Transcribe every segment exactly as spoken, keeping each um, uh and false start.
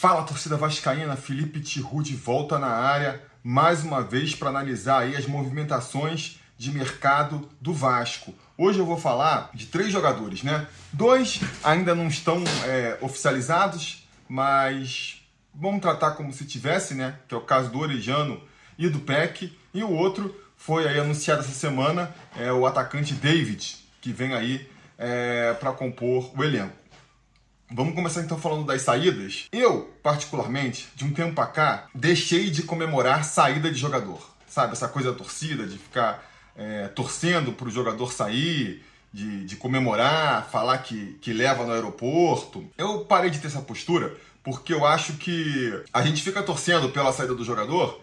Fala, torcida vascaína, Felipe Tiru de volta na área, mais uma vez para analisar aí as movimentações de mercado do Vasco. Hoje eu vou falar de três jogadores, né? Dois ainda não estão é, oficializados, mas vamos tratar como se tivesse, né? Que é o caso do Orediano e do Peck. E o outro foi aí anunciado essa semana, é o atacante David, que vem aí é, para compor o elenco. Vamos começar então falando das saídas. Eu, particularmente, de um tempo pra cá, deixei de comemorar saída de jogador. Sabe, essa coisa da torcida, de ficar é, torcendo pro jogador sair, de, de comemorar, falar que, que leva no aeroporto. Eu parei de ter essa postura porque eu acho que a gente fica torcendo pela saída do jogador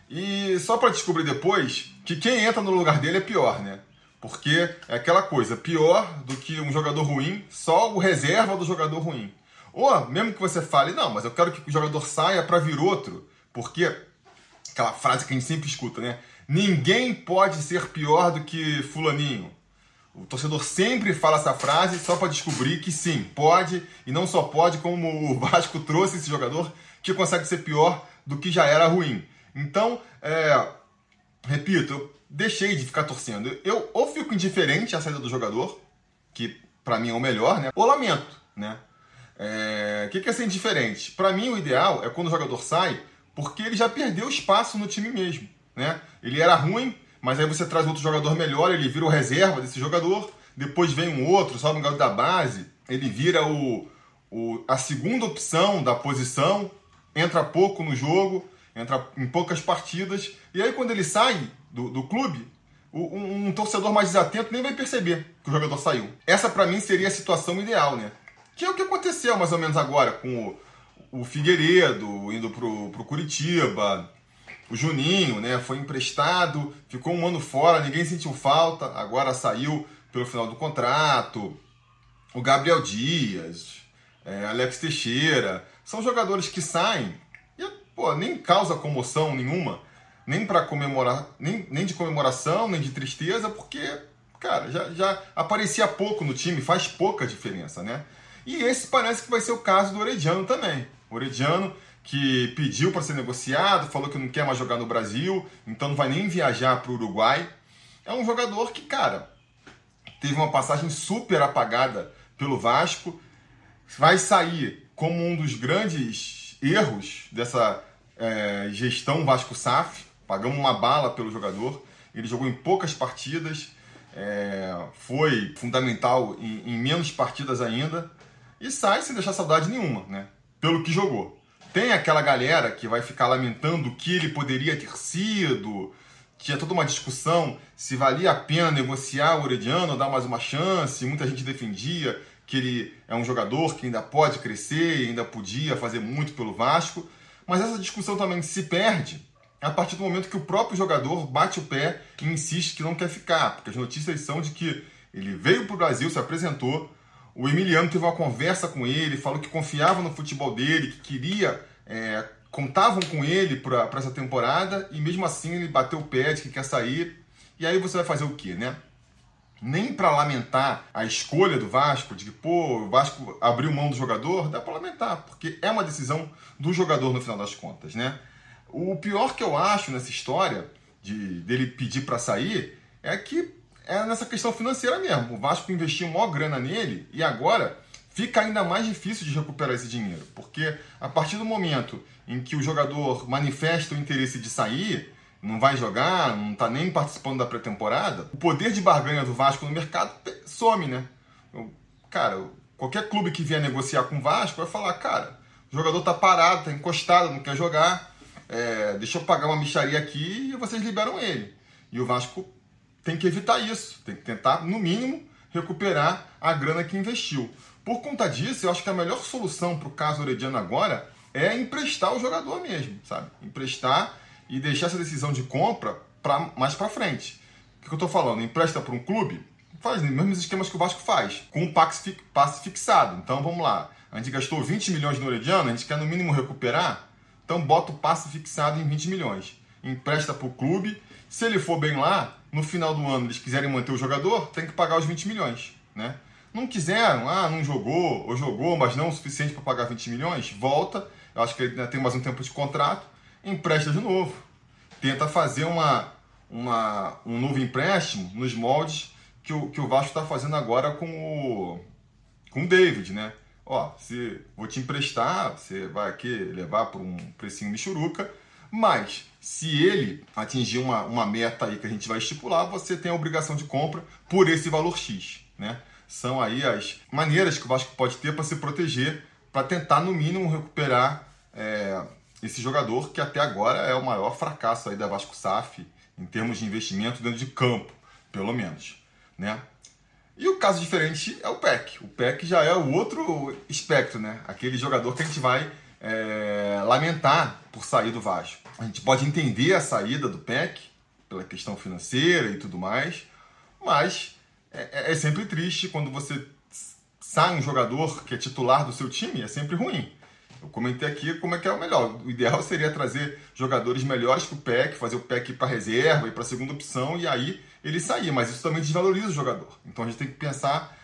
e só pra descobrir depois que quem entra no lugar dele é pior, né? Porque é aquela coisa, pior do que um jogador ruim, só o reserva do jogador ruim. Ou mesmo que você fale, não, mas eu quero que o jogador saia para vir outro, porque aquela frase que a gente sempre escuta, né? Ninguém pode ser pior do que fulaninho. O torcedor sempre fala essa frase só para descobrir que sim, pode, e não só pode, como o Vasco trouxe esse jogador que consegue ser pior do que já era ruim. Então, é, repito, eu deixei de ficar torcendo. Eu ou fico indiferente à saída do jogador, que pra mim é o melhor, né? Ou lamento, né? É... O que é ser indiferente? Pra mim o ideal é quando o jogador sai, porque ele já perdeu espaço no time mesmo, né? Ele era ruim, mas aí você traz outro jogador melhor, ele vira o reserva desse jogador, depois vem um outro, sobe um garoto da base, ele vira o, o, a segunda opção da posição, entra pouco no jogo, entra em poucas partidas, e aí quando ele sai do, do clube, o, um, um torcedor mais desatento nem vai perceber que o jogador saiu. Essa pra mim seria a situação ideal, né? Que é o que aconteceu mais ou menos agora com o, o Figueiredo indo pro, pro Curitiba, o Juninho, né? Foi emprestado, ficou um ano fora, ninguém sentiu falta, agora saiu pelo final do contrato. O Gabriel Dias, é, Alex Teixeira, são jogadores que saem e pô, nem causa comoção nenhuma, nem para comemorar, nem, nem de comemoração, nem de tristeza, porque, cara, já, já aparecia pouco no time, faz pouca diferença, né? E esse parece que vai ser o caso do Orediano também. O Orediano que pediu para ser negociado, falou que não quer mais jogar no Brasil, então não vai nem viajar para o Uruguai. É um jogador que, cara, teve uma passagem super apagada pelo Vasco, vai sair como um dos grandes erros dessa é, gestão Vasco-S A F. Pagamos uma bala pelo jogador, ele jogou em poucas partidas, é, foi fundamental em, em menos partidas ainda, e sai sem deixar saudade nenhuma, né? Pelo que jogou. Tem aquela galera que vai ficar lamentando o que ele poderia ter sido, tinha toda uma discussão se valia a pena negociar o Orediano, dar mais uma chance, muita gente defendia que ele é um jogador que ainda pode crescer, ainda podia fazer muito pelo Vasco, mas essa discussão também se perde a partir do momento que o próprio jogador bate o pé e insiste que não quer ficar, porque as notícias são de que ele veio para o Brasil, se apresentou, o Emiliano teve uma conversa com ele, falou que confiava no futebol dele, que queria, é, contavam com ele para essa temporada, e mesmo assim ele bateu o pé de que quer sair, e aí você vai fazer o quê, né? Nem para lamentar a escolha do Vasco, de que, pô, o Vasco abriu mão do jogador, dá para lamentar, porque é uma decisão do jogador no final das contas, né? O pior que eu acho nessa história de, dele pedir para sair é que é nessa questão financeira mesmo. O Vasco investiu maior grana nele e agora fica ainda mais difícil de recuperar esse dinheiro, porque a partir do momento em que o jogador manifesta o interesse de sair, não vai jogar, não está nem participando da pré-temporada, o poder de barganha do Vasco no mercado some, né? Cara, qualquer clube que vier negociar com o Vasco vai falar, cara, o jogador está parado, está encostado, não quer jogar, é, deixa eu pagar uma mixaria aqui e vocês liberam ele. E o Vasco tem que evitar isso, tem que tentar, no mínimo, recuperar a grana que investiu. Por conta disso, eu acho que a melhor solução para o caso Orediano agora é emprestar o jogador mesmo, sabe? Emprestar e deixar essa decisão de compra pra, mais para frente. O que eu estou falando? Empresta para um clube? Faz os mesmos esquemas que o Vasco faz, com um passe, passe fixado. Então, vamos lá. A gente gastou vinte milhões no Orediano, a gente quer no mínimo recuperar, então bota o passe fixado em vinte milhões. Empresta para o clube. Se ele for bem lá, no final do ano eles quiserem manter o jogador, tem que pagar os vinte milhões, né? Não quiseram, ah, não jogou, ou jogou, mas não o suficiente para pagar vinte milhões, volta eu acho que ele ainda tem mais um tempo de contrato, empresta de novo. Tenta fazer uma, uma, um novo empréstimo nos moldes que o, que o Vasco está fazendo agora com o, com o David, né? Ó, se vou te emprestar, você vai aqui levar por um precinho michuruca, mas se ele atingir uma, uma meta aí que a gente vai estipular, você tem a obrigação de compra por esse valor X, né? São aí as maneiras que o Vasco pode ter para se proteger, para tentar, no mínimo, recuperar é, esse jogador que até agora é o maior fracasso aí da Vasco S A F em termos de investimento dentro de campo, pelo menos, né? E o caso diferente é o Peck. O Peck já é o outro espectro, né? Aquele jogador que a gente vai é, lamentar por sair do Vasco. A gente pode entender a saída do Peck pela questão financeira e tudo mais, mas é, é sempre triste quando você sai um jogador que é titular do seu time, é sempre ruim. Eu comentei aqui como é que é o melhor. O ideal seria trazer jogadores melhores que o Peck, fazer o Peck ir para reserva, ir para a segunda opção e aí ele sair. Mas isso também desvaloriza o jogador. Então a gente tem que pensar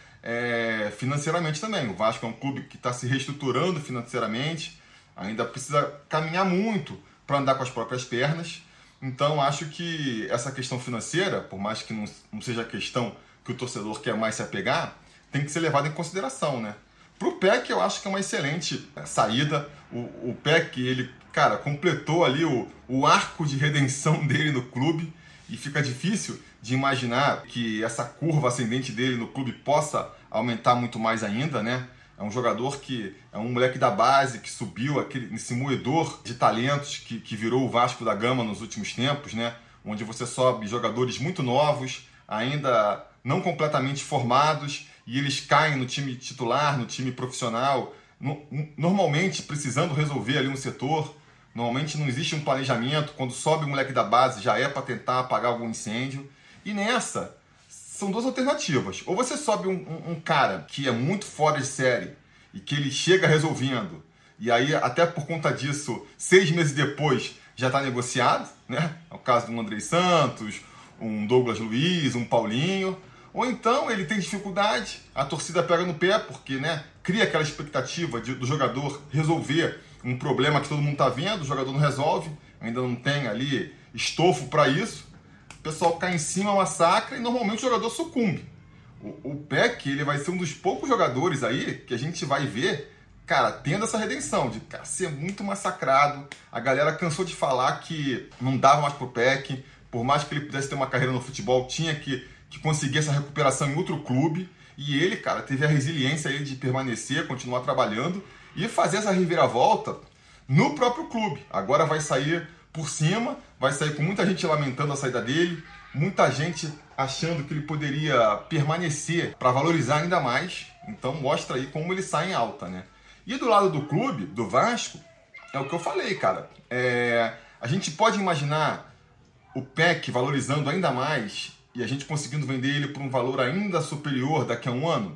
é, financeiramente também. O Vasco é um clube que está se reestruturando financeiramente, ainda precisa caminhar muito para andar com as próprias pernas. Então acho que essa questão financeira, por mais que não, não seja a questão que o torcedor quer mais se apegar, tem que ser levada em consideração, né? Para o Peck, eu acho que é uma excelente saída. O, o Peck, ele, cara, completou ali o, o arco de redenção dele no clube e fica difícil de imaginar que essa curva ascendente dele no clube possa aumentar muito mais ainda, né? É um jogador que é um moleque da base que subiu aquele, nesse moedor de talentos que, que virou o Vasco da Gama nos últimos tempos, né? Onde você sobe jogadores muito novos, ainda não completamente formados, e eles caem no time titular, no time profissional, no, normalmente precisando resolver ali um setor. Normalmente não existe um planejamento, quando sobe o moleque da base já é para tentar apagar algum incêndio. E nessa, são duas alternativas. Ou você sobe um, um, um cara que é muito fora de série e que ele chega resolvendo, e aí até por conta disso, seis meses depois já está negociado, né? É o caso do Andrei Santos, um Douglas Luiz, um Paulinho. Ou então ele tem dificuldade, a torcida pega no pé, porque, né, cria aquela expectativa de, do jogador resolver um problema que todo mundo está vendo, o jogador não resolve, ainda não tem ali estofo para isso, o pessoal cai em cima, massacra e normalmente o jogador sucumbe. O, o Peck, ele vai ser um dos poucos jogadores aí que a gente vai ver, cara, tendo essa redenção de cara, ser muito massacrado. A galera cansou de falar que não dava mais pro Peck, por mais que ele pudesse ter uma carreira no futebol, tinha que que conseguir essa recuperação em outro clube, e ele, cara, teve a resiliência aí de permanecer, continuar trabalhando e fazer essa reviravolta no próprio clube. Agora vai sair por cima, vai sair com muita gente lamentando a saída dele, muita gente achando que ele poderia permanecer para valorizar ainda mais, então mostra aí como ele sai em alta, né? E do lado do clube, do Vasco, é o que eu falei, cara, é... a gente pode imaginar o Peck valorizando ainda mais e a gente conseguindo vender ele por um valor ainda superior daqui a um ano?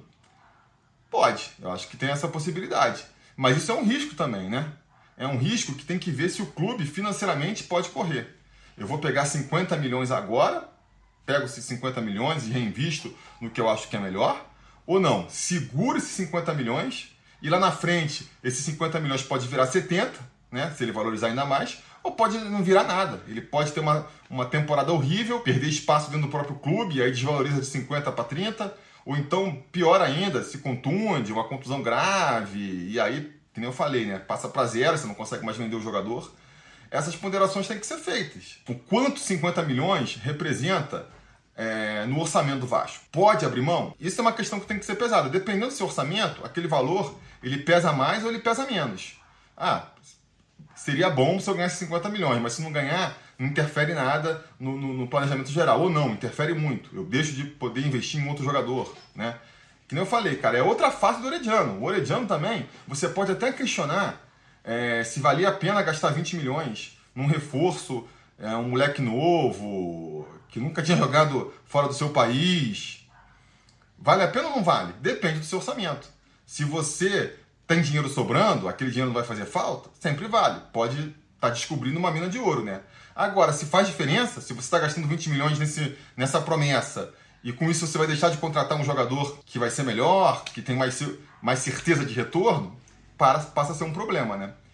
Pode, eu acho que tem essa possibilidade. Mas isso é um risco também, né? É um risco que tem que ver se o clube financeiramente pode correr. Eu vou pegar cinquenta milhões agora, pego esses cinquenta milhões e reinvisto no que eu acho que é melhor, ou não, seguro esses cinquenta milhões e lá na frente esses cinquenta milhões pode virar setenta, né? Se ele valorizar ainda mais, ou pode não virar nada. Ele pode ter uma, uma temporada horrível, perder espaço dentro do próprio clube, e aí desvaloriza de cinquenta para trinta, ou então, pior ainda, se contunde, uma contusão grave, e aí, que nem eu falei, né, passa para zero, você não consegue mais vender o jogador. Essas ponderações têm que ser feitas. O quanto cinquenta milhões representa é, no orçamento do Vasco? Pode abrir mão? Isso é uma questão que tem que ser pesada. Dependendo do seu orçamento, aquele valor, ele pesa mais ou ele pesa menos. Ah, seria bom se eu ganhasse cinquenta milhões, mas se não ganhar, não interfere nada no, no, no planejamento geral. Ou não, interfere muito. Eu deixo de poder investir em outro jogador, né? Que nem eu falei, cara, é outra face do Orediano. O Orediano também, você pode até questionar é, se valia a pena gastar vinte milhões num reforço, é, um moleque novo, que nunca tinha jogado fora do seu país. Vale a pena ou não vale? Depende do seu orçamento. Se você tem dinheiro sobrando, aquele dinheiro não vai fazer falta, sempre vale. Pode estar descobrindo uma mina de ouro, né? Agora, se faz diferença, se você está gastando vinte milhões nesse, nessa promessa, e com isso você vai deixar de contratar um jogador que vai ser melhor, que tem mais, mais certeza de retorno, para, passa a ser um problema, né?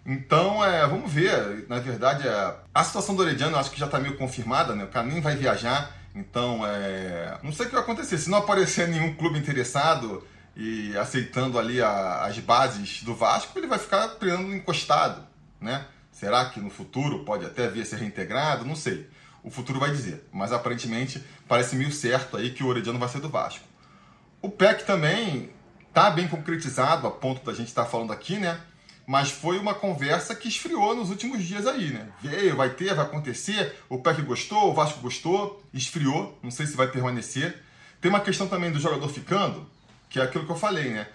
Então, é, vamos ver. Na verdade, é, a situação do Orediano eu acho que já está meio confirmada, né? O cara nem vai viajar. Então, é, não sei o que vai acontecer. Se não aparecer nenhum clube interessado e aceitando ali a, as bases do Vasco, ele vai ficar treinando encostado, né? Será que no futuro pode até vir a ser reintegrado? Não sei. O futuro vai dizer. Mas aparentemente parece meio certo aí que o Orediano vai ser do Vasco. O P E C também está bem concretizado, a ponto da gente estar tá falando aqui, né? Mas foi uma conversa que esfriou nos últimos dias aí, né? Veio, vai ter, vai acontecer. O P E C gostou, o Vasco gostou, esfriou. Não sei se vai permanecer. Tem uma questão também do jogador ficando, que é aquilo que eu falei, né?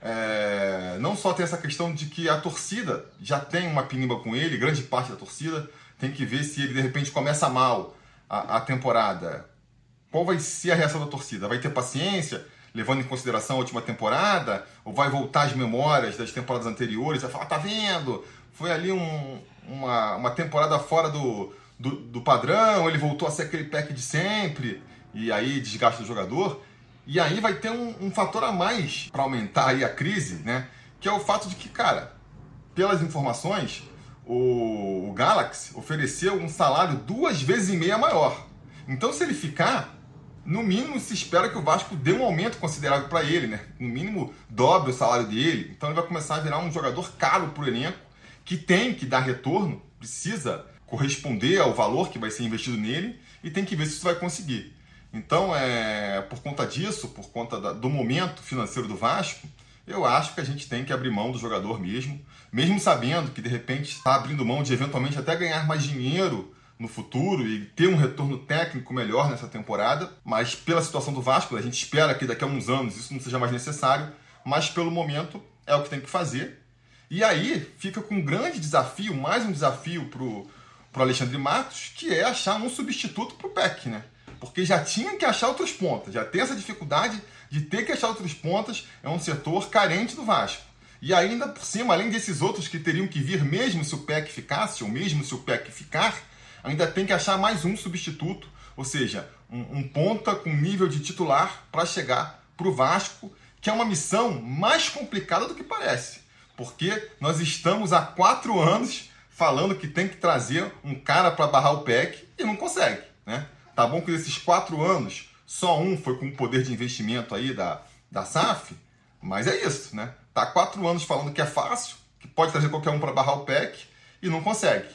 É, não só tem essa questão de que a torcida já tem uma pinimba com ele, grande parte da torcida, tem que ver se ele de repente começa mal a, a temporada. Qual vai ser a reação da torcida? Vai ter paciência, levando em consideração a última temporada? Ou vai voltar às memórias das temporadas anteriores? Vai falar, tá vendo? Foi ali um, uma, uma temporada fora do, do, do padrão, ele voltou a ser aquele P E C de sempre, e aí desgasta o jogador. E aí vai ter um, um fator a mais para aumentar aí a crise, né? Que é o fato de que, cara, pelas informações, o, o Galaxy ofereceu um salário duas vezes e meia maior. Então, se ele ficar, no mínimo se espera que o Vasco dê um aumento considerável para ele, né? No mínimo dobre o salário dele. Então, ele vai começar a virar um jogador caro para o elenco, que tem que dar retorno, precisa corresponder ao valor que vai ser investido nele e tem que ver se isso vai conseguir. Então, é, por conta disso, por conta da, do momento financeiro do Vasco, eu acho que a gente tem que abrir mão do jogador mesmo, mesmo sabendo que, de repente, está abrindo mão de, eventualmente, até ganhar mais dinheiro no futuro e ter um retorno técnico melhor nessa temporada, mas pela situação do Vasco, a gente espera que daqui a uns anos isso não seja mais necessário, mas pelo momento é o que tem que fazer. E aí fica com um grande desafio, mais um desafio para o Alexandre Matos, que é achar um substituto para o P E C, né? Porque já tinha que achar outros pontas, já tem essa dificuldade de ter que achar outros pontas, é um setor carente do Vasco. E ainda por cima, além desses outros que teriam que vir mesmo se o P E C ficasse, ou mesmo se o P E C ficar, ainda tem que achar mais um substituto, ou seja, um, um ponta com nível de titular para chegar para o Vasco, que é uma missão mais complicada do que parece. Porque nós estamos há quatro anos falando que tem que trazer um cara para barrar o P E C e não consegue, né? Tá bom que desses quatro anos, só um foi com o poder de investimento aí da, da S A F, mas é isso, né? Tá há quatro anos falando que é fácil, que pode trazer qualquer um para barrar o P E C e não consegue.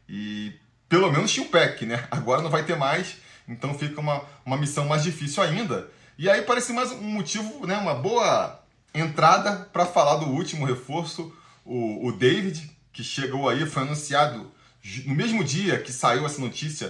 E pelo menos tinha o P E C, né? Agora não vai ter mais, então fica uma, uma missão mais difícil ainda. E aí parece mais um motivo, né? Uma boa entrada para falar do último reforço, o, o David, que chegou aí, foi anunciado no mesmo dia que saiu essa notícia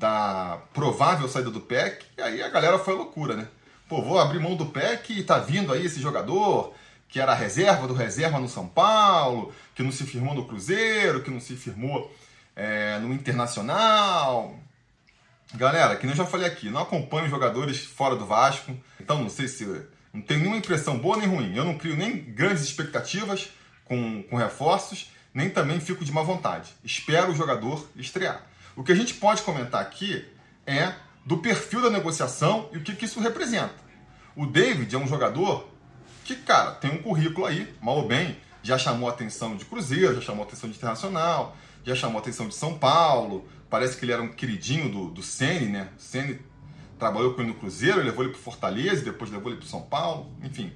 da provável saída do P E C, e aí a galera foi loucura, né? Pô, vou abrir mão do P E C e tá vindo aí esse jogador que era a reserva do reserva no São Paulo, que não se firmou no Cruzeiro, que não se firmou é, no Internacional. Galera, que nem eu já falei aqui, não acompanho jogadores fora do Vasco, então não sei se... não tenho nenhuma impressão boa nem ruim. Eu não crio nem grandes expectativas com, com reforços, nem também fico de má vontade. Espero o jogador estrear. O que a gente pode comentar aqui é do perfil da negociação e o que, que isso representa. O David é um jogador que, cara, tem um currículo aí, mal ou bem, já chamou a atenção de Cruzeiro, já chamou a atenção de Internacional, já chamou a atenção de São Paulo, parece que ele era um queridinho do, do Ceni, né? O Ceni trabalhou com ele no Cruzeiro, levou ele para o Fortaleza, depois levou ele para o São Paulo, enfim.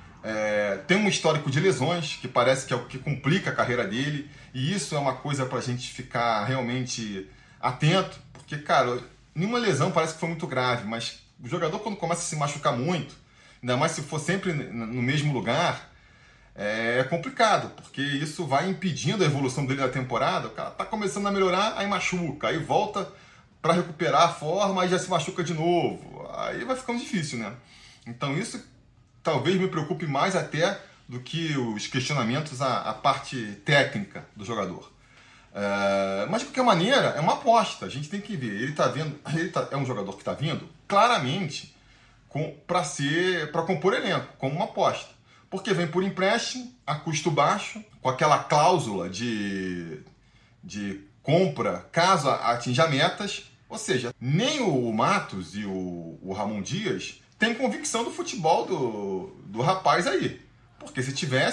É, tem um histórico de lesões, que parece que é o que complica a carreira dele, e isso é uma coisa para a gente ficar realmente atento, porque, cara, nenhuma lesão parece que foi muito grave, mas o jogador, quando começa a se machucar muito, ainda mais se for sempre no mesmo lugar, é complicado, porque isso vai impedindo a evolução dele na temporada. O cara tá começando a melhorar, aí machuca, aí volta para recuperar a forma, aí já se machuca de novo, aí vai ficando difícil, né? Então isso talvez me preocupe mais até do que os questionamentos à, à parte técnica do jogador. É, mas de qualquer maneira é uma aposta, a gente tem que ver. Ele tá vendo, ele tá, é um jogador que está vindo claramente para ser, para compor elenco, como uma aposta, porque vem por empréstimo a custo baixo, com aquela cláusula de, de compra caso atinja metas. Ou seja, nem o Matos e o, o Ramon Dias têm convicção do futebol do, do rapaz aí, porque se tivesse,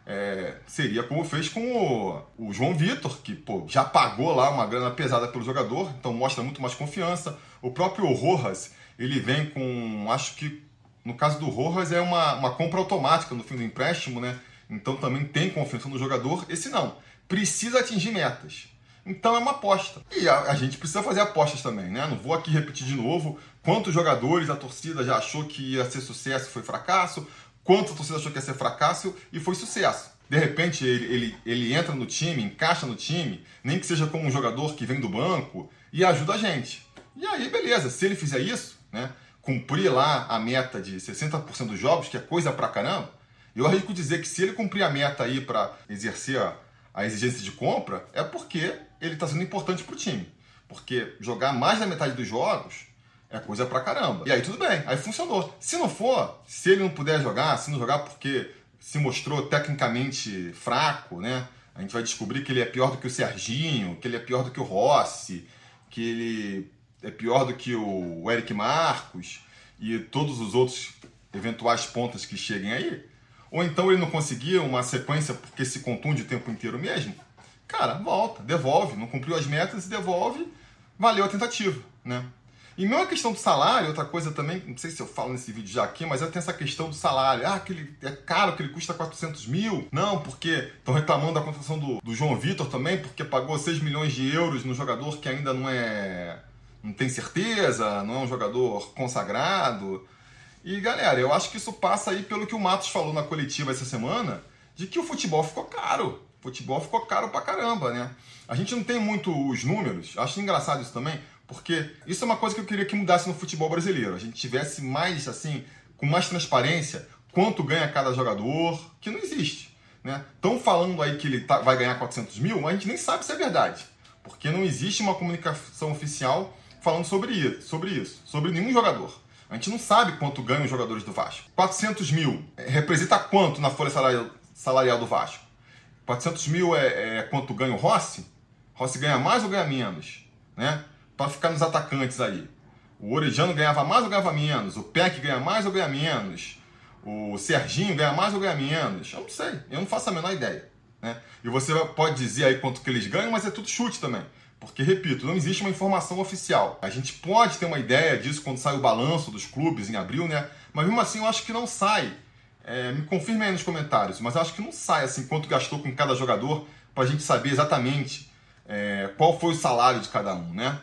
É, seria como fez com o, o João Vitor, que pô, já pagou lá uma grana pesada pelo jogador, então mostra muito mais confiança. O próprio Rojas, ele vem com, acho que no caso do Rojas é uma, uma compra automática no fim do empréstimo, né? Então também tem confiança no jogador. Esse não, precisa atingir metas. Então é uma aposta. E a, a gente precisa fazer apostas também, né? Não vou aqui repetir de novo quantos jogadores a torcida já achou que ia ser sucesso e foi fracasso, quanto a torcida achou que ia ser fracasso e foi sucesso. De repente ele, ele, ele entra no time, encaixa no time, nem que seja como um jogador que vem do banco e ajuda a gente. E aí, beleza, se ele fizer isso, né, cumprir lá a meta de sessenta por cento dos jogos, que é coisa pra caramba, eu arrisco dizer que se ele cumprir a meta aí para exercer a, a exigência de compra, é porque ele está sendo importante pro time. Porque jogar mais da metade dos jogos é coisa pra caramba. E aí tudo bem, aí funcionou. Se não for, se ele não puder jogar, se não jogar porque se mostrou tecnicamente fraco, né? A gente vai descobrir que ele é pior do que o Serginho, que ele é pior do que o Rossi, que ele é pior do que o Eric Marcos e todos os outros eventuais pontas que cheguem aí. Ou então ele não conseguir uma sequência porque se contunde o tempo inteiro mesmo. Cara, volta, devolve, não cumpriu as metas e devolve, valeu a tentativa, né? E mesmo a questão do salário, outra coisa também, não sei se eu falo nesse vídeo já aqui, mas tem essa questão do salário. Ah, que ele é caro, que ele custa quatrocentos mil. Não, porque estão reclamando da contratação do, do João Vitor também, porque pagou seis milhões de euros no jogador que ainda não é... não tem certeza, não é um jogador consagrado. E, galera, eu acho que isso passa aí pelo que o Matos falou na coletiva essa semana, de que o futebol ficou caro. O futebol ficou caro pra caramba, né? A gente não tem muito os números, acho engraçado isso também, porque isso é uma coisa que eu queria que mudasse no futebol brasileiro. A gente tivesse mais, assim, com mais transparência, quanto ganha cada jogador, que não existe, né? Estão falando aí que ele tá, vai ganhar quatrocentos mil, mas a gente nem sabe se é verdade, porque não existe uma comunicação oficial falando sobre isso, sobre isso, sobre nenhum jogador. A gente não sabe quanto ganham os jogadores do Vasco. quatrocentos mil representa quanto na folha salarial, salarial do Vasco? quatrocentos mil é, é quanto ganha o Rossi? Rossi ganha mais ou ganha menos, né? Para ficar nos atacantes aí. O Orediano ganhava mais ou ganhava menos? O Peck ganha mais ou ganha menos? O Serginho ganha mais ou ganha menos? Eu não sei, eu não faço a menor ideia, né? E você pode dizer aí quanto que eles ganham, mas é tudo chute também. Porque, repito, não existe uma informação oficial. A gente pode ter uma ideia disso quando sai o balanço dos clubes em abril, né? Mas mesmo assim eu acho que não sai. É, me confirme aí nos comentários, mas eu acho que não sai assim quanto gastou com cada jogador para a gente saber exatamente é, qual foi o salário de cada um, né?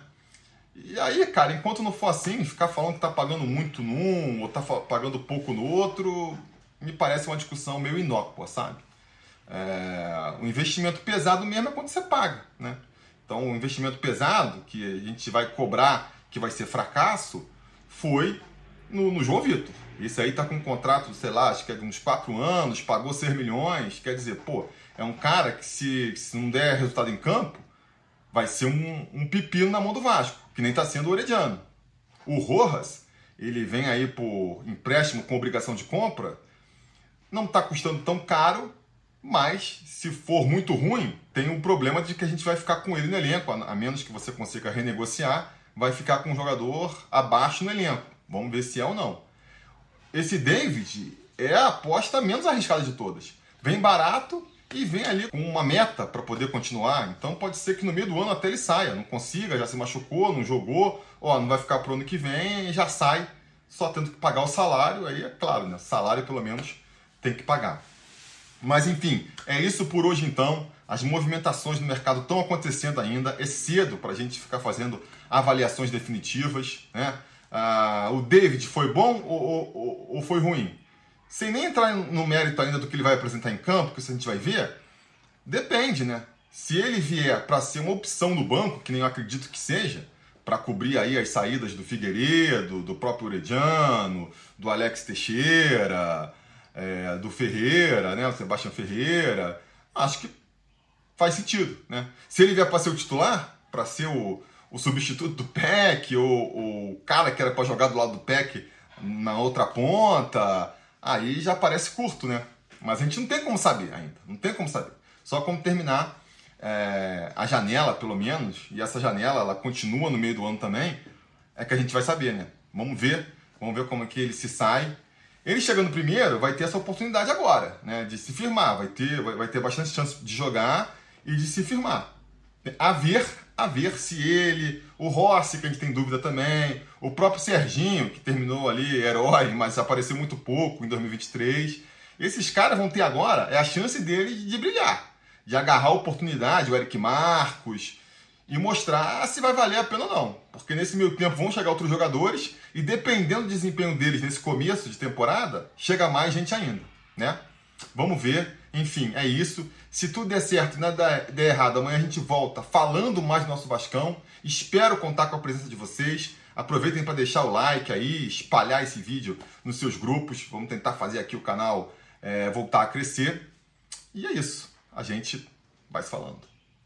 E aí, cara, enquanto não for assim, ficar falando que tá pagando muito num ou tá pagando pouco no outro, me parece uma discussão meio inócua, sabe? É, o investimento pesado mesmo é quando você paga, né? Então, o investimento pesado que a gente vai cobrar, que vai ser fracasso, foi no, no João Vitor. Esse aí tá com um contrato, sei lá, acho que é de uns quatro anos, pagou seis milhões, quer dizer, pô, é um cara que se, se não der resultado em campo, vai ser um, um pepino na mão do Vasco, que nem tá sendo o Orediano. O Rojas, ele vem aí por empréstimo com obrigação de compra, não tá custando tão caro, mas se for muito ruim, tem o problema de que a gente vai ficar com ele no elenco, a menos que você consiga renegociar, vai ficar com um jogador abaixo no elenco. Vamos ver se é ou não. Esse David é a aposta menos arriscada de todas. Vem barato e vem ali com uma meta para poder continuar. Então pode ser que no meio do ano até ele saia, não consiga, já se machucou, não jogou, ó, não vai ficar pro ano que vem e já sai, só tendo que pagar o salário. Aí é claro, né? Salário pelo menos tem que pagar. Mas enfim, é isso por hoje então. As movimentações no mercado estão acontecendo ainda. É cedo para a gente ficar fazendo avaliações definitivas, né? Ah, o David foi bom ou, ou, ou foi ruim? Sem nem entrar no mérito ainda do que ele vai apresentar em campo, que isso a gente vai ver, depende, né? Se ele vier para ser uma opção no banco, que nem eu acredito que seja, para cobrir aí as saídas do Figueiredo, do próprio Orediano, do Alex Teixeira, é, do Ferreira, né? O Sebastião Ferreira, acho que faz sentido, né? Se ele vier para ser o titular, para ser o, o substituto do Peck, ou, ou o cara que era para jogar do lado do Peck na outra ponta, aí já parece curto, né? Mas a gente não tem como saber ainda, não tem como saber. Só como terminar é, a janela, pelo menos, e essa janela ela continua no meio do ano também, é que a gente vai saber, né? Vamos ver, vamos ver como é que ele se sai. Ele chegando primeiro vai ter essa oportunidade agora, né, de se firmar, vai ter, vai, vai ter bastante chance de jogar e de se firmar. A ver, a ver se ele, o Rossi, que a gente tem dúvida também, o próprio Serginho, que terminou ali herói, mas apareceu muito pouco em dois mil e vinte e três. Esses caras vão ter agora é a chance deles de brilhar, de agarrar a oportunidade, o Eric Marcos, e mostrar se vai valer a pena ou não. Porque nesse meio tempo vão chegar outros jogadores e dependendo do desempenho deles nesse começo de temporada, chega mais gente ainda, né? Vamos ver. Enfim, é isso. Se tudo der certo e nada der errado, amanhã a gente volta falando mais do nosso Vascão. Espero contar com a presença de vocês. Aproveitem para deixar o like aí, espalhar esse vídeo nos seus grupos. Vamos tentar fazer aqui o canal é, voltar a crescer. E é isso. A gente vai se falando.